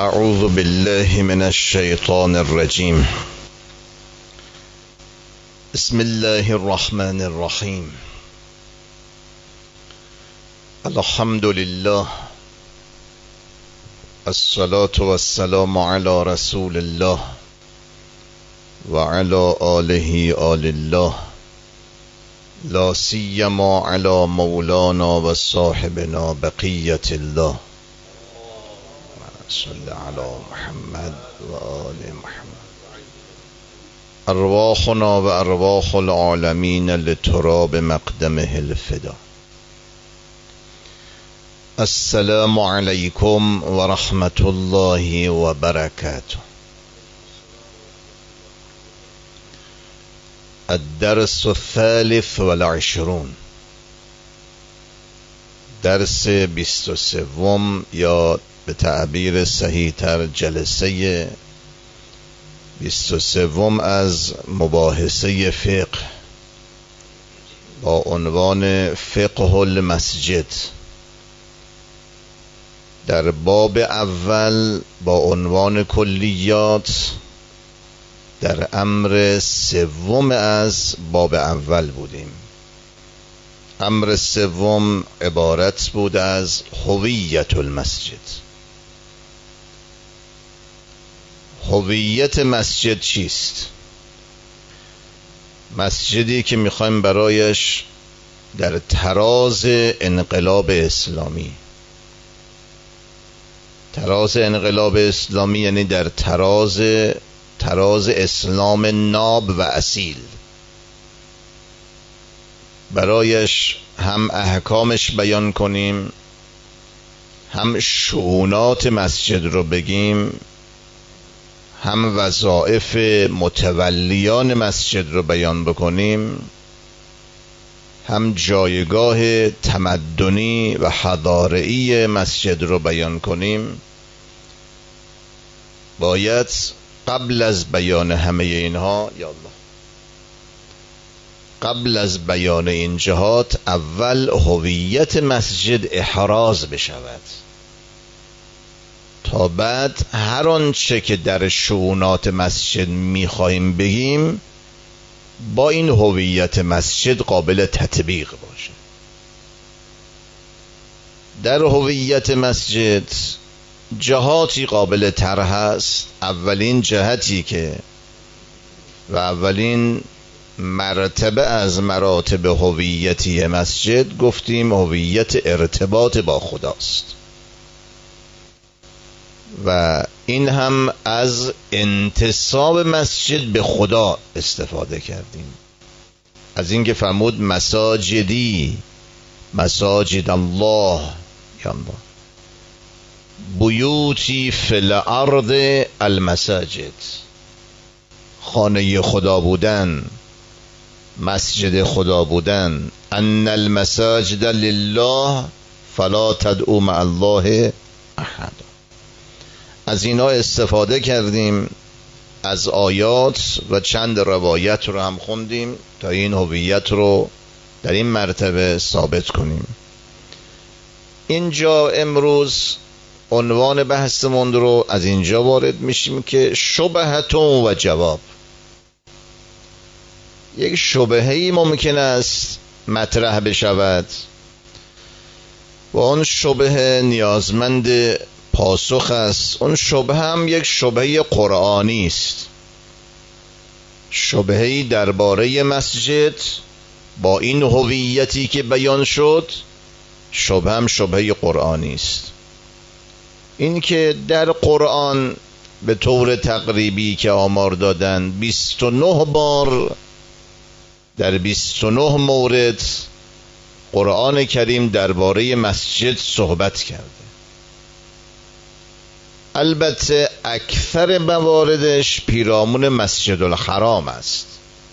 اعوذ بالله من الشیطان الرجیم. بسم الله الرحمن الرحیم. الحمد لله، الصلاة والسلام على رسول الله وعلى آله آل الله، لا سیما على مولانا و صاحبنا بقیة الله. صل على محمد و آل محمد. ارواحنا و ارواح العالمین لتراب مقدمه الفدا. السلام علیکم و رحمت الله و برکاته. الدرس الثالث والعشرون، درس 23 یا به تعبیر صحیح تر جلسه 23 از مباحثه فقه با عنوان فقه المسجد. در باب اول با عنوان کلیات در امر سوم از باب اول بودیم. امر سوم عبارت بود از هویت المسجد. هویت مسجد چیست؟ مسجدی که میخوایم برایش در تراز انقلاب اسلامی، تراز انقلاب اسلامی یعنی در تراز اسلام ناب و اصیل، برایش هم احکامش بیان کنیم، هم شؤونات مسجد رو بگیم، هم وظایف متولیان مسجد رو بیان بکنیم، هم جایگاه تمدنی و حضاره‌ای مسجد رو بیان کنیم. باید قبل از بیان همه اینها، یا الله، قبل از بیان این جهات اول هویت مسجد احراز بشود تا بعد هر آنچه که در شؤونات مسجد میخواهیم بگیم با این هویت مسجد قابل تطبیق باشه. در هویت مسجد جهاتی قابل طرح است. اولین جهتی که و اولین مرتبه از مراتب هویتی مسجد گفتیم هویت ارتباط با خداست و این هم از انتساب مسجد به خدا استفاده کردیم. از اینکه فرمود مساجدی، مساجد الله، یا الله، بیوتی فی الارض المساجد، خانه خدا بودن، مسجد خدا بودن. ان المساجد لله فلا تدعوا مع الله احد. از اینا استفاده کردیم، از آیات و چند روایت رو هم خوندیم تا این هویت رو در این مرتبه ثابت کنیم. اینجا امروز عنوان بحثمون رو از اینجا وارد میشیم که شبهتون و جواب. یک شبهه‌ای ممکن است مطرح بشود و اون شبهه نیازمند پاسخ است. اون شبهه هم یک شبهه قرآنی است، شبهه‌ای درباره مسجد با این هویتی که بیان شد. شبهه هم شبهه قرآنی است. این که در قرآن به طور تقریبی که آمار دادن 29 بار در 29 مورد قرآن کریم درباره مسجد صحبت کرده. البته اکثر مواردش پیرامون مسجد الحرام است.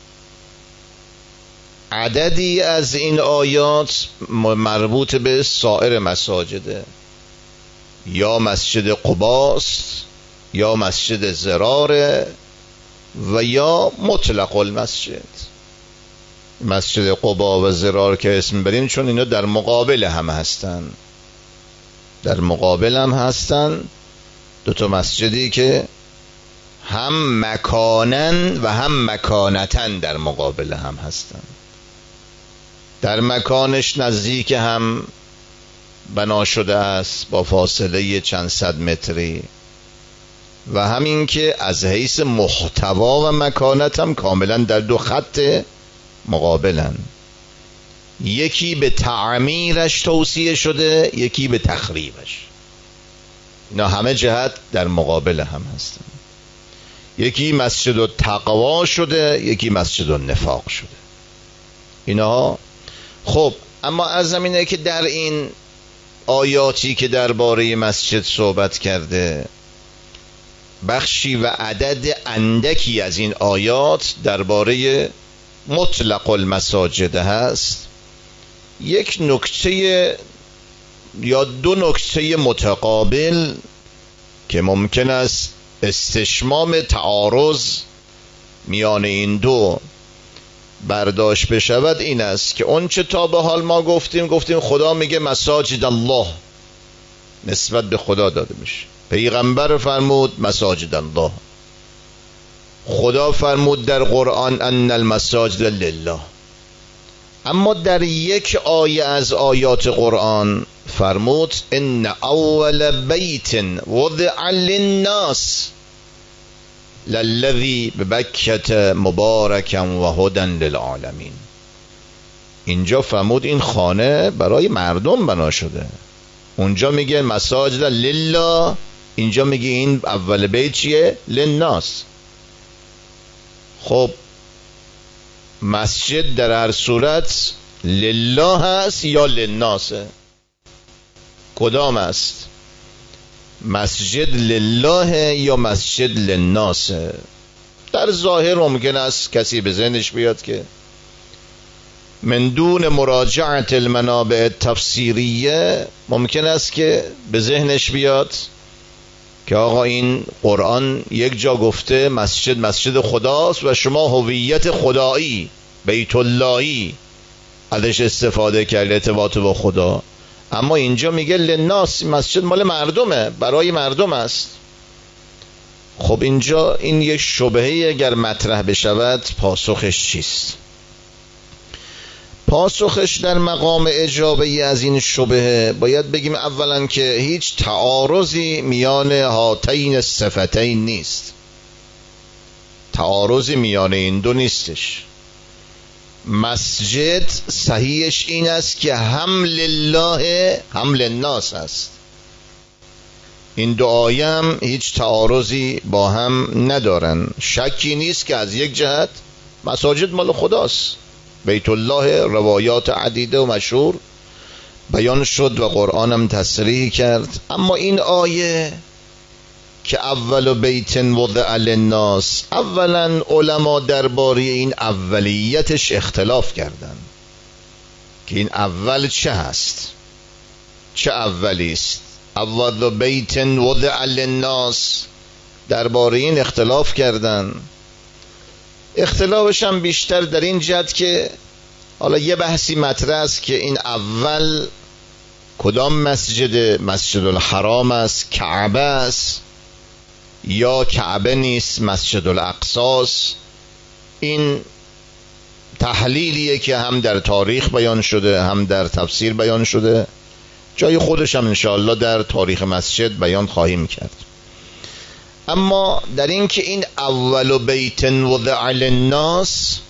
عددی از این آیات مربوط به سایر مساجده، یا مسجد قباست یا مسجد زراره و یا مطلق المسجد. مسجد قبا و زرار که اسم بریم چون اینا در مقابل هم هستن، دو تا مسجدی که هم مکانن و هم مکانتن در مقابل هم هستن. در مکانش نزدیک هم بنا شده است با فاصله چند صد متری، و همین که از حیث محتوا و مکانت هم کاملا در دو خط مقابلن. یکی به تعمیرش توصیه شده، یکی به تخریبش. اینا همه جهت در مقابل هم هستن. یکی مسجد التقوا شده، یکی مسجد النفاق شده. اینا خب، اما از زمینه که در این آیاتی که درباره مسجد صحبت کرده، بخشی و عدد اندکی از این آیات درباره مطلق المساجد هست، یک نکته یا دو نکته متقابل که ممکن است استشمام تعارض میان این دو برداشت بشود این است که اون چه تا به حال ما گفتیم خدا میگه مساجد الله، نسبت به خدا داده میشه. پیغمبر فرمود مساجد الله. خدا فرمود در قرآن ان المساجد لله. اما در یک آیه از آیات قرآن فرمود ان اول بیت وضع للناس للذی ببکة مبارکا و هدی للعالمین. اینجا فرمود این خانه برای مردم بنا شده. اونجا میگه مساجد لله، اینجا میگه این اول بیت چیه؟ للناس. خب مسجد در هر صورت لله هست یا للناسه؟ کدام است؟ مسجد لله یا مسجد للناسه؟ در ظاهر ممکن است کسی به ذهنش بیاد که من دون مراجعت المنابع تفسیریه ممکن است که به ذهنش بیاد که آقا این قرآن یک جا گفته مسجد خداست و شما هویت خدایی بیت اللهی ازش استفاده کرد ارتباط با خدا، اما اینجا میگه للناس، مسجد مال مردمه، برای مردم است. خب اینجا این یک شبهه اگر مطرح بشود پاسخش چیست؟ پاسخش در مقام اجابه از این شبهه باید بگیم اولا که هیچ تعارضی میان هاتین الصفتین نیست. تعارضی میان این دو نیستش. مسجد صحیحش این است که هم لله هم للناس است. این دو آیه هم هیچ تعارضی با هم ندارن. شکی نیست که از یک جهت مساجد مال خداست، بیت الله، روایات عدیده و مشهور بیان شد و قرآن هم تصریح کرد. اما این آیه که اول بیت وضع للناس، اولا علما درباره این اولیتش اختلاف کردن که این اول چه هست، چه اولی است. اول بیت وضع للناس درباره این اختلاف کردن. اختلافش هم بیشتر در این جهت که حالا یه بحثی مطرح است که این اول کدام مسجد الحرام است، کعبه است یا کعبه نیست، مسجد الاقصاست. این تحلیلیه که هم در تاریخ بیان شده هم در تفسیر بیان شده، جای خودش هم انشاءالله در تاریخ مسجد بیان خواهیم کرد. اما در این که این اول بیت وضع للناس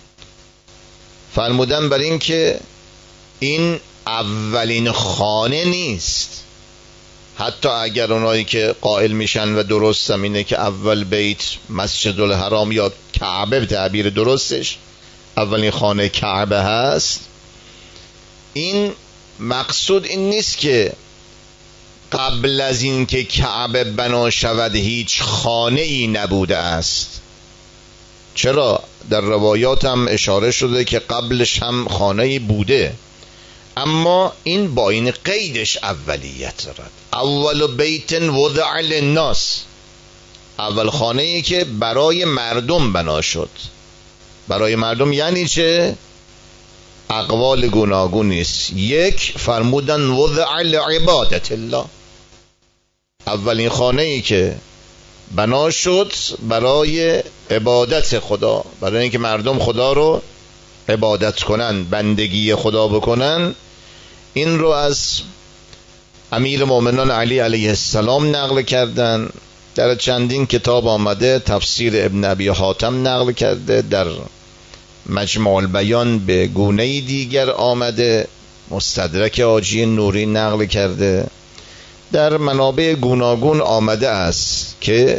فرمودن بر این که این اولین خانه نیست. حتی اگر اونایی که قائل میشن و درست هم اینه که اول بیت مسجد الحرام یا کعبه به تعبیر درستش اولین خانه کعبه هست، این مقصود این نیست که قبل از این که کعبه بنا شود هیچ خانه ای نبوده است. چرا؟ در روایات هم اشاره شده که قبلش هم خانه ای بوده، اما این با این قیدش اولیت دارد. اول بیت وضع للناس، اول خانه ای که برای مردم بنا شد. برای مردم یعنی چه؟ اقوال گوناگون نیست. یک، فرمودن وضع لعبادت الله، اولین خانه‌ای که بنا شد برای عبادت خدا، برای اینکه مردم خدا رو عبادت کنن، بندگی خدا بکنن، این رو از امیر مومنان علی علیه السلام نقل کردن. در چندین کتاب آمده، تفسیر ابن ابی حاتم نقل کرده، در مجمع البیان به گونه دیگر آمده، مستدرک حاجی نوری نقل کرده، در منابع گوناگون آمده است که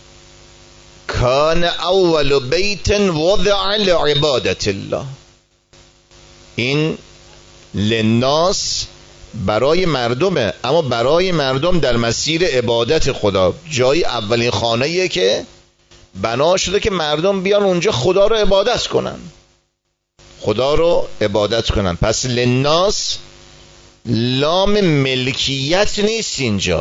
کان اول بیت وضع لعبادت الله، این للناس برای مردمه، اما برای مردم در مسیر عبادت خدا. جای اولین خانه‌ایه که بنا شده که مردم بیان اونجا خدا رو عبادت کنن، خدا رو عبادت کنن. پس للناس لام ملکیت نیست،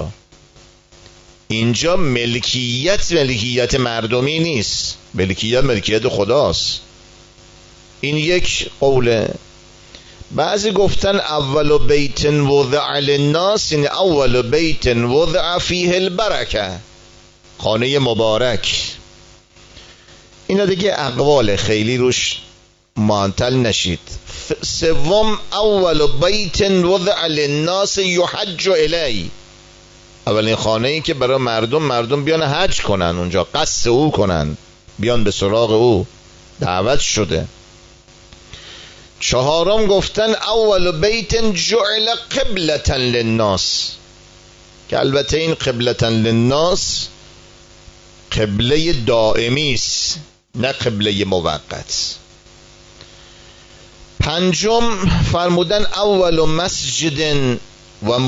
اینجا ملکیت مردمی نیست، ملکیت خداست. این یک قوله. بعضی گفتن اول بیت وضع للناس، یعنی اول بیت وضع فیه البرکه، خانه مبارک. اینا دیگه اقوال، خیلی روش معطل نشید. سوم اول بیت وضع للناس یحج الی، اولین خانه ای که برای مردم بیان حج کنن، اونجا قصد او کنن، بیان به سراغ او، دعوت شده. چهارم گفتن اول بیت جعل قبلة للناس، که البته این قبلة للناس قبله دائمی است، نه قبله موقت. پنجم فرمودن اول مسجد و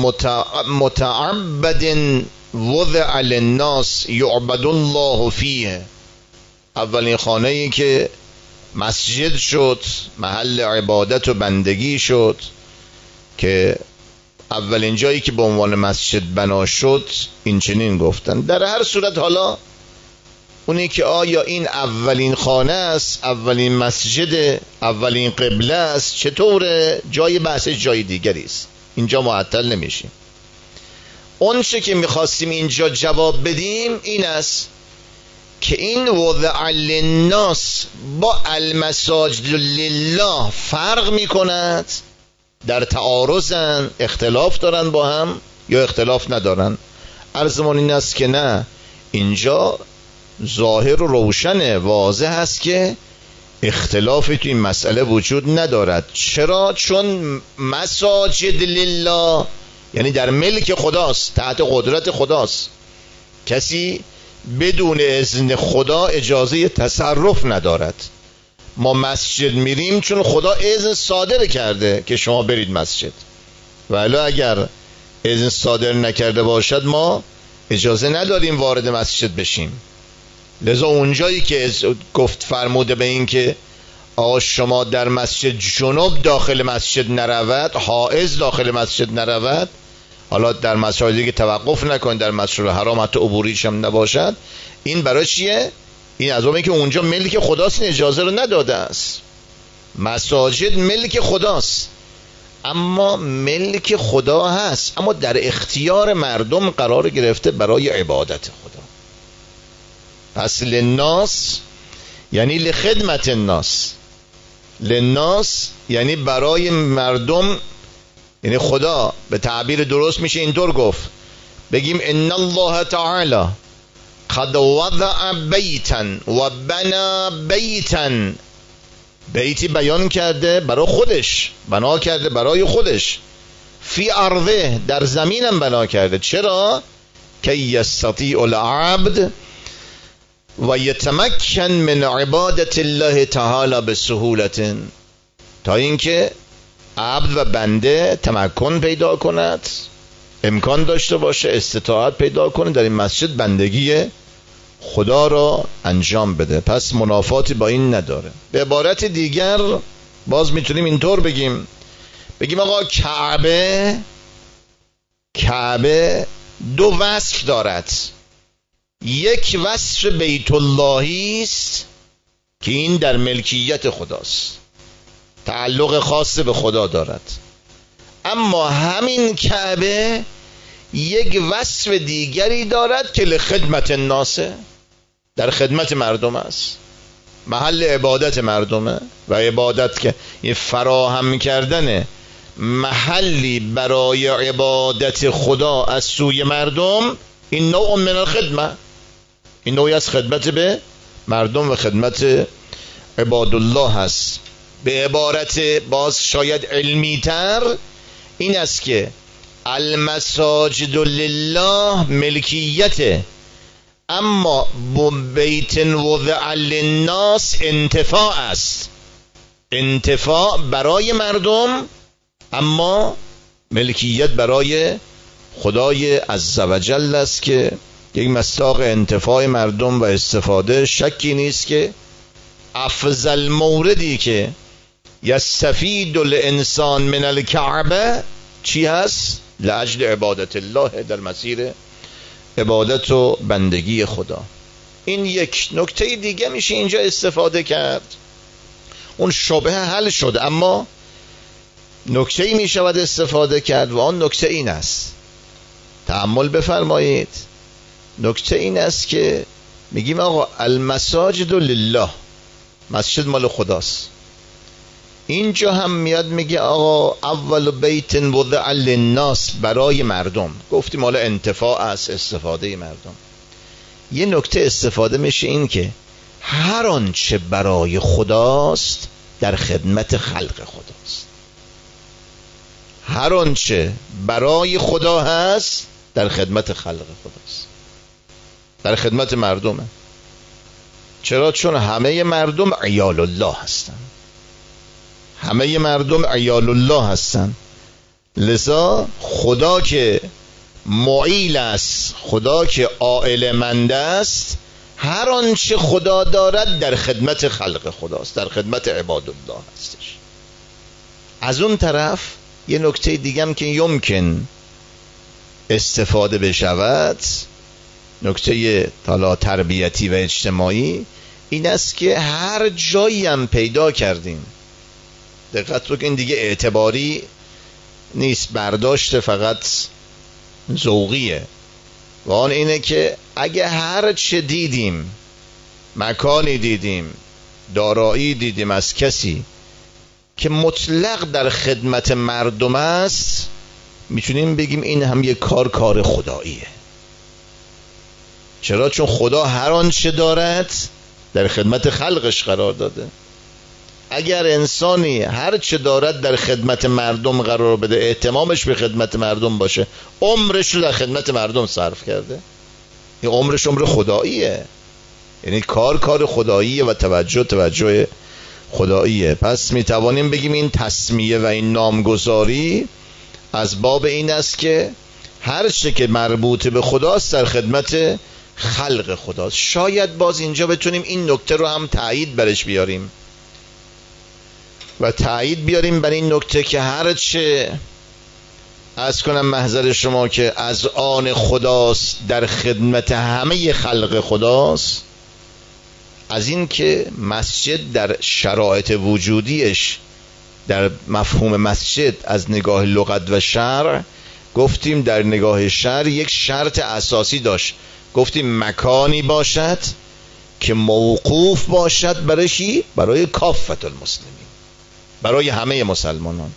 متعبد وضع للناس یعبد الله فیه، اولین خانه ای که مسجد شد، محل عبادت و بندگی شد، که اولین جایی که به عنوان مسجد بنا شد، این چنین گفتن. در هر صورت حالا اونی که آیا این اولین خانه است، اولین مسجد، اولین قبله است، چطوره، جای بحث جای دیگری است، اینجا معطل نمیشیم. اون چه که میخواستیم اینجا جواب بدیم این است که این وضع للناس با المساجد لله فرق میکند، در تعارضن، اختلاف دارن با هم یا اختلاف ندارن؟ عرضمون این است که نه، اینجا ظاهر و روشن واضح هست که اختلافی تو این مسئله وجود ندارد. چرا؟ چون مساجد لله یعنی در ملک خداست، تحت قدرت خداست، کسی بدون اذن خدا اجازه تصرف ندارد. ما مسجد میریم چون خدا اذن صادر کرده که شما برید مسجد، ولی اگر اذن صادر نکرده باشد ما اجازه نداریم وارد مسجد بشیم. لذا اونجایی که گفت فرموده به این که آقا شما در مسجد جنوب داخل مسجد نرود، حائض داخل مسجد نرود، حالا در مساجدی که توقف نکن، در مسجد حرام حتی عبوریش هم نباشد، این برای چیه؟ این از اونه که اونجا ملک خداست، این اجازه رو نداده است. مساجد ملک خداست، اما ملک خدا هست، اما در اختیار مردم قرار گرفته برای عبادت خدا. پس للناس یعنی لخدمت الناس، للناس یعنی برای مردم، یعنی خدا به تعبیر درست میشه اینطور گفت، بگیم ان الله تعالی قد وضع بیتا و بنا بیتا، بیتی بیان کرده برای خودش، بنا کرده برای خودش، فی ارضه در زمینم بنا کرده. چرا؟ که یستطیع العبد و یتمکن من عبادت الله تعالی بسهولت، تا اینکه عبد و بنده تمکن پیدا کند، امکان داشته باشه، استطاعت پیدا کنه در این مسجد بندگی خدا را انجام بده. پس منافاتی با این نداره. به عبارت دیگر باز میتونیم اینطور بگیم آقا کعبه دو وصف دارد. یک وصف بیت اللهی است که این در ملکیت خداست، تعلق خاص به خدا دارد، اما همین کعبه یک وصف دیگری دارد که لخدمت الناس، در خدمت مردم است، محل عبادت مردمه و عبادت که یه فراهم کردن محلی برای عبادت خدا از سوی مردم، این نوع من الخدمه، این نوعی از خدمت به مردم و خدمت عباد الله هست. به عبارت باز شاید علمی تر این است که المساجد لله ملکیته، اما بیت وضع للناس انتفاع است، انتفاع برای مردم اما ملکیت برای خدای عزوجل است که یک مصداق انتفاع مردم و استفاده. شکی نیست که افضل موردی که یستفید الانسان من الکعبه چی هست؟ لاجل عبادت الله، در مسیر عبادت و بندگی خدا. این یک نکته دیگه میشه اینجا استفاده کرد. اون شبهه حل شد، اما نکته‌ای میشود استفاده کرد و آن نکته این است، تأمل بفرمایید. نکته این است که میگیم آقا المساجد لله، مسجد مال خداست. اینجا هم میاد میگه آقا اول بیت وضع للناس، برای مردم. گفتیم حالا انتفاع است، استفاده مردم. یه نکته استفاده میشه این که هر آنچه برای خداست در خدمت خلق خداست. هر آنچه برای خدا هست در خدمت خلق خداست، در خدمت مردمه. چرا؟ چون همه مردم عیال الله هستن، همه مردم عیال الله هستن. لذا خدا که معیل است، خدا که عائل مند است، هر آنچه خدا دارد در خدمت خلق خداست، در خدمت عباد الله هستش. از اون طرف یه نکته دیگه هم که یمکن استفاده بشود، نکته حالا تربیتی و اجتماعی، این است که هر جایی هم پیدا کردیم، دقت رو که این دیگه اعتباری نیست، برداشت فقط ذوقیه، و آن اینه که اگه هر چه دیدیم، مکانی دیدیم، دارایی دیدیم از کسی که مطلق در خدمت مردم است، میتونیم بگیم این هم یک کار خداییه. چرا؟ چون خدا هر آنچه دارد در خدمت خلقش قرار داده. اگر انسانی هر چه دارد در خدمت مردم قرار بده، اهتمامش به خدمت مردم باشه، عمرش رو در خدمت مردم صرف کرده، این عمرش عمر خداییه، یعنی کار خداییه و توجه خداییه. پس میتوانیم بگیم این تسمیه و این نامگذاری از باب این است که هر چه که مربوط به خداست در خدمت خلق خداست. شاید باز اینجا بتونیم این نکته رو هم تایید برش بیاریم و تایید بیاریم بر این نکته که هر چه از کنم محضر شما که از آن خداست در خدمت همه خلق خداست، از این که مسجد در شرایط وجودیش، در مفهوم مسجد از نگاه لغت و شرع، گفتیم در نگاه شرع یک شرط اساسی داشت، گفتیم مکانی باشد که موقوف باشد برای برای کافت المسلمین، برای همه مسلمانان.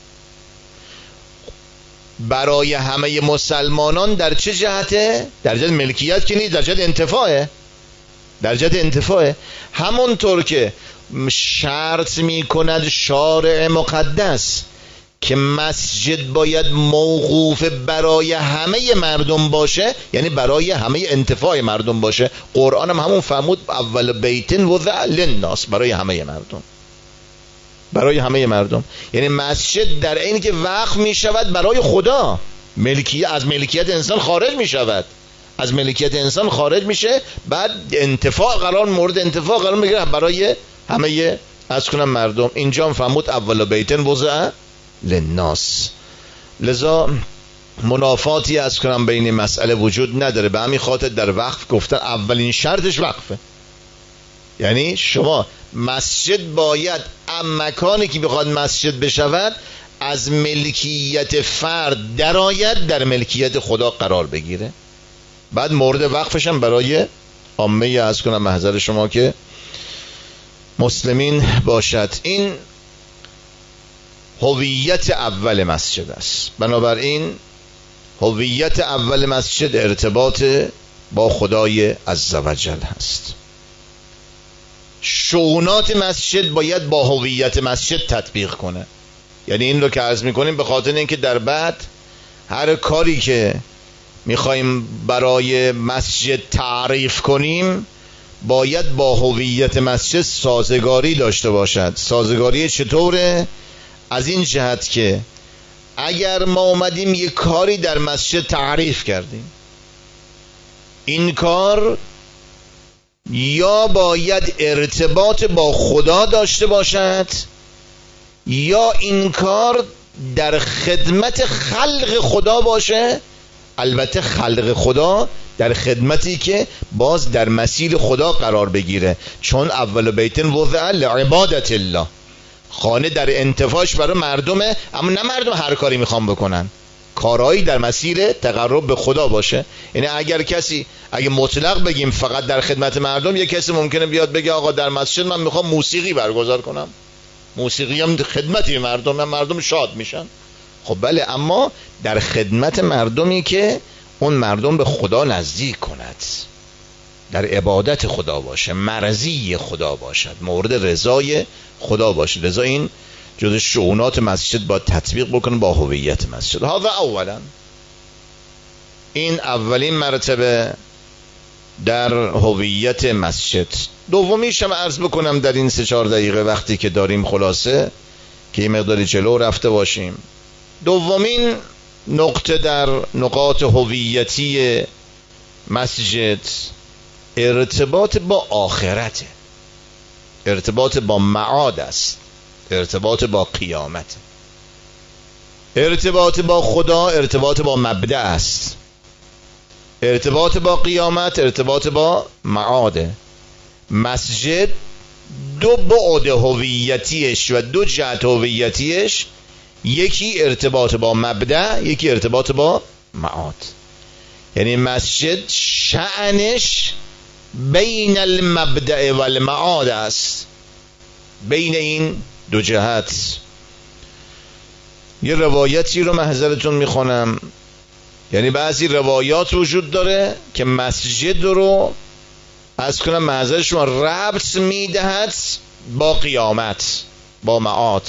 برای همه مسلمانان در چه جهته؟ در جهت ملکیت که نیست، در جهت انتفاعه، در جهت انتفاعه. همونطور که شرط می کند شارع مقدس که مسجد باید موقوف برای همه مردم باشه، یعنی برای همه انتفاع مردم باشه. قرآن هم همون فرمود اول بیت وضع للناس، برای همه مردم، برای همه مردم. یعنی مسجد در اینی که وقف می شود برای خدا، از ملکیت انسان خارج می شود، از ملکیت انسان خارج میشه، بعد مورد انتفاع قرار میگیره برای همه از کنم مردم. اینجا هم فرمود اول بیت وضع للناس. لذا منافاتی از کنم بین مسئله وجود نداره. به همین خاطر در وقف گفتن اولین شرطش وقفه، یعنی شما مسجد باید مکانی که بخواد مسجد بشود از ملکیت فرد درآید در ملکیت خدا قرار بگیره، بعد مورد وقفش هم برای عامه عرض کنم محضر شما که مسلمین باشد. این هویت اول مسجد است. بنابراین هویت اول مسجد ارتباط با خدای عزوجل هست. شؤونات مسجد باید با هویت مسجد تطبیق کنه. یعنی این رو که عرض میکنیم به خاطر اینکه در بعد هر کاری که میخوایم برای مسجد تعریف کنیم باید با هویت مسجد سازگاری داشته باشد. سازگاری چطوره؟ از این جهت که اگر ما اومدیم یک کاری در مسجد تعریف کردیم، این کار یا باید ارتباط با خدا داشته باشد یا این کار در خدمت خلق خدا باشه. البته خلق خدا در خدمتی که باز در مسیر خدا قرار بگیره، چون اول بیت وضع لعبادت الله، خانه در انتفاعش برای مردمه، اما نه مردم هر کاری میخوان بکنن، کارهایی در مسیر تقرب به خدا باشه. یعنی اگه مطلق بگیم فقط در خدمت مردم، یک کسی ممکنه بیاد بگه آقا در مسجد من میخوام موسیقی برگزار کنم، موسیقی هم خدمتی مردم شاد میشن. خب بله، اما در خدمت مردمی که اون مردم به خدا نزدیک کند، در عبادت خدا باشه، مرضی خدا باشد، مورد رضای خدا باشه. لذا این جز شؤونات مسجد با تطبیق بکنه با هویت مسجد. ها و اولا، این اولین مرتبه در هویت مسجد. دومیش هم عرض بکنم در این 3-4 دقیقه وقتی که داریم، خلاصه که این مقداری جلو رفته باشیم. دومین نقطه در نقاط هویتی مسجد ارتباط با آخرت، ارتباط با معاد است، ارتباط با قیامت، ارتباط با خدا، ارتباط با مبدأ است، ارتباط با قیامت، ارتباط با معاده. مسجد دو بعد هویتیش و دو جهت هویتیش، یکی ارتباط با مبدأ، یکی ارتباط با معاد. یعنی مسجد شأنش بین المبدأ و المعاد است، بین این دو جهت. یه روایتی رو محضرتون میخونم. یعنی بعضی روایات وجود داره که مسجد رو از کنم محضر شما ربط میدهد با قیامت، با معاد،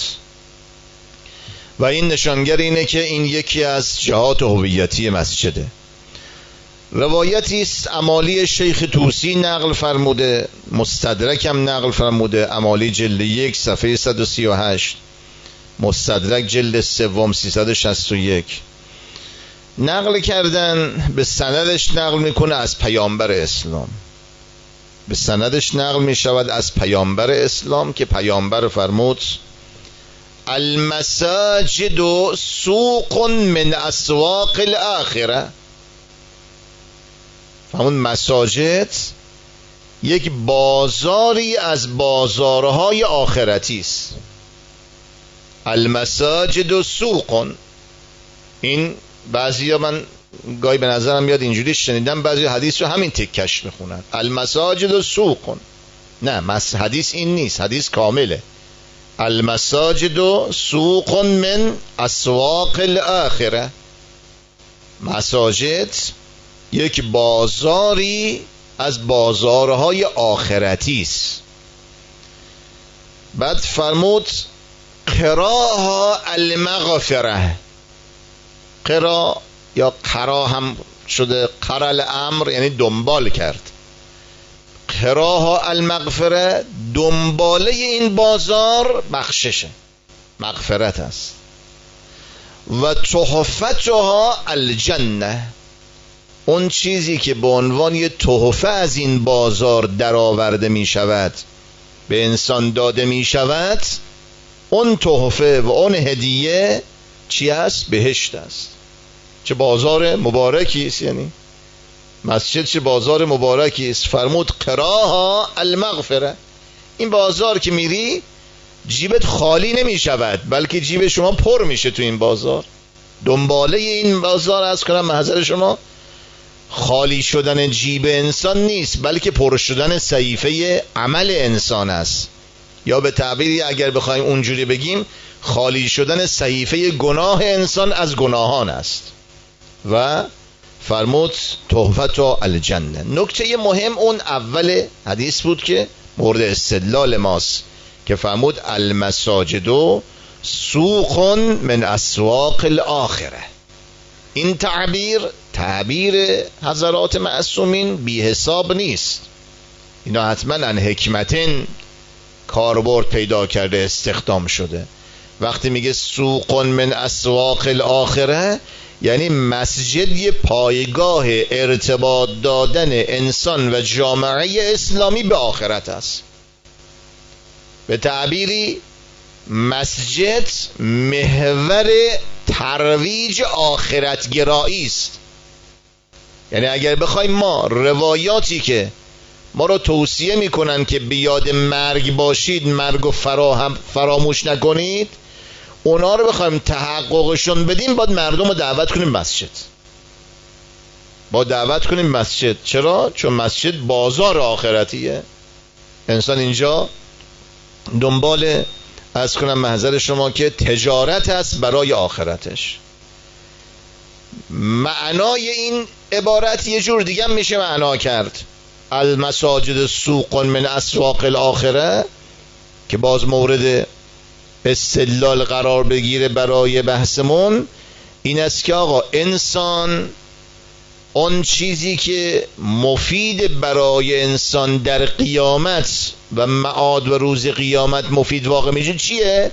و این نشانگر اینه که این یکی از جهات هویتی مسجده. روایتی است امالی شیخ طوسی نقل فرموده، مستدرک هم نقل فرموده، امالی جلد 1 صفحه 138، مستدرک جلد 3 361 نقل کردن. به سندش نقل میکنه از پیامبر اسلام، به سندش نقل میشود از پیامبر اسلام که پیامبر فرمود المساجد سوق من اسواق الاخره. همون مساجد یک بازاری از بازارهای آخرتی است. المساجد سوق، این بعضیا من گاهی به نظرم میاد اینجوری شنیدم بعضی حدیث رو همین تکش میخونن، المساجد سوق. نه، حدیث این نیست، حدیث کامله. المساجد سوق من اسواق الاخره. مساجد یک بازاری از بازارهای آخرتی است. بعد فرمود قراها المغفره. قرا یا قرا هم شده، قرا الامر یعنی دنبال کرد. قراها المغفره، دنباله این بازار بخششه، مغفرت است. و تحفتها الجنه، اون چیزی که به عنوان یه تحفه از این بازار درآورده می شود، به انسان داده می شود، اون تحفه و اون هدیه چی است؟ بهشت است. چه بازار مبارکی است، یعنی مسجد چه بازار مبارکی است. فرمود قراها المغفره، این بازار که میری جیبت خالی نمی شود، بلکه جیب شما پر میشه تو این بازار. دنباله این بازار از کنم محضر شما خالی شدن جیب انسان نیست، بلکه پر شدن صحیفه عمل انسان است، یا به تعبیری اگر بخوایم اونجوری بگیم خالی شدن صحیفه گناه انسان از گناهان است. و فرمود تحفت الجنه. نکته مهم اون اول حدیث بود که مورد استدلال ماست که فرمود المساجد سوق من اسواق الاخره. این تعبیر حضرات معصومین بی حساب نیست، اینا حتما ان حکمتین کاربرد پیدا کرده، استخدام شده. وقتی میگه سوق من اسواق الاخره یعنی مسجد یه پایگاه ارتباط دادن انسان و جامعه اسلامی به آخرت است. به تعبیری مسجد محور ترویج آخرتگرایی است. یعنی اگر بخوایم ما روایاتی که ما رو توصیه میکنن که بیاد مرگ باشید، مرگ و فراموش نکنید، اونا رو بخوایم تحققشون بدیم، باید مردم رو دعوت کنیم مسجد. چرا؟ چون مسجد بازار آخرتیه. انسان اینجا دنبال از کنم محضر شما که تجارت است برای آخرتش. معنای این عبارت یه جور دیگه میشه معنا کرد. المساجد سوق من اسواق الاخره که باز مورد استدلال قرار بگیره برای بحثمون، این است که آقا انسان اون چیزی که مفید برای انسان در قیامت و معاد و روز قیامت مفید واقع میشه چیه؟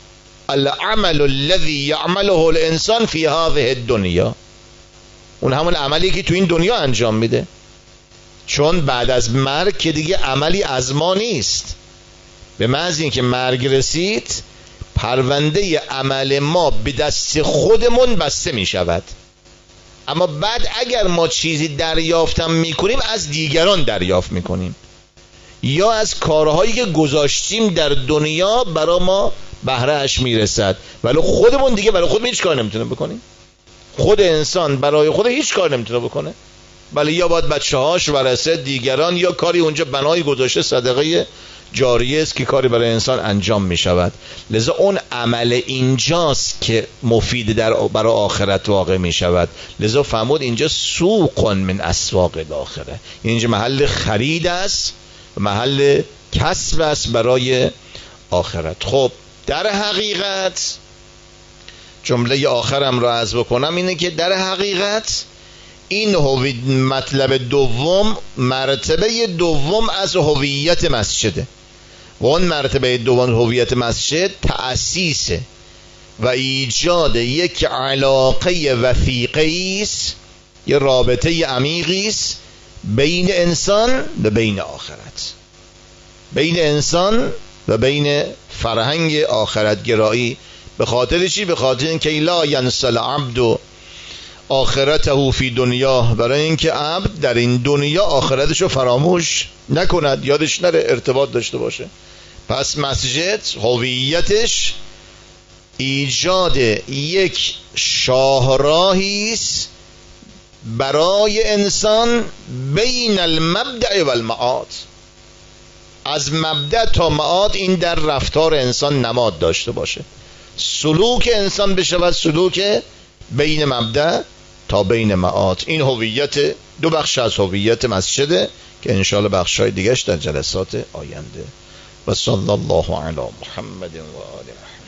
العمل الذي يعمله الانسان في هذه الدنيا. اون همون عملی که تو این دنیا انجام میده، چون بعد از مرگ که دیگه عملی از ما نیست. به محض اینکه مرگ رسید پرونده عمل ما به دست خودمون بسته می شود. اما بعد اگر ما چیزی دریافتم میکنیم از دیگران دریافت میکنیم، یا از کارهایی که گذاشتیم در دنیا برای ما بهره اش میرسد، ولی خودمون دیگه برای خود هیچ کار نمیتونه بکنیم. خود انسان برای خود هیچ کار نمیتونه بکنه، بله یا باید بچه‌هاش ورثه دیگران، یا کاری اونجا بنای گذاشته صدقه جاریه است که کاری برای انسان انجام می شود. لذا اون عمل اینجاست که مفید برای آخرت واقع می شود. لذا فرمود اینجا سوق من اسواق الاخره، اینجا محل خرید است، محل کسب است برای آخرت. خب در حقیقت جمله آخرم را عرض بکنم اینه که در حقیقت این مطلب دوم، مرتبه دوم از هویت مسجده، و اون مرتبه دوم هویت مسجد تأسیس و ایجاد یک علاقه وثیقه است، یه رابطه عمیقی است بین انسان و بین آخرت، بین انسان و بین فرهنگ آخرتگرایی. به خاطر چی؟ به خاطر اینکه لا ینسی العبد آخرته فی دنیا، برای اینکه عبد در این دنیا آخرتشو فراموش نکند، یادش نره، ارتباط داشته باشه. پس مسجد هویتش ایجاد یک شاهراهی است برای انسان بین المبدأ و المعاد، از مبدأ تا معاد این در رفتار انسان نماد داشته باشه، سلوک انسان بشود سلوک بین مبدأ تا بین معاد. این هویت، دو بخش از هویت مسجده که انشاءالله بخشای دیگهش در جلسات آینده. و صلی الله علی محمد و آله.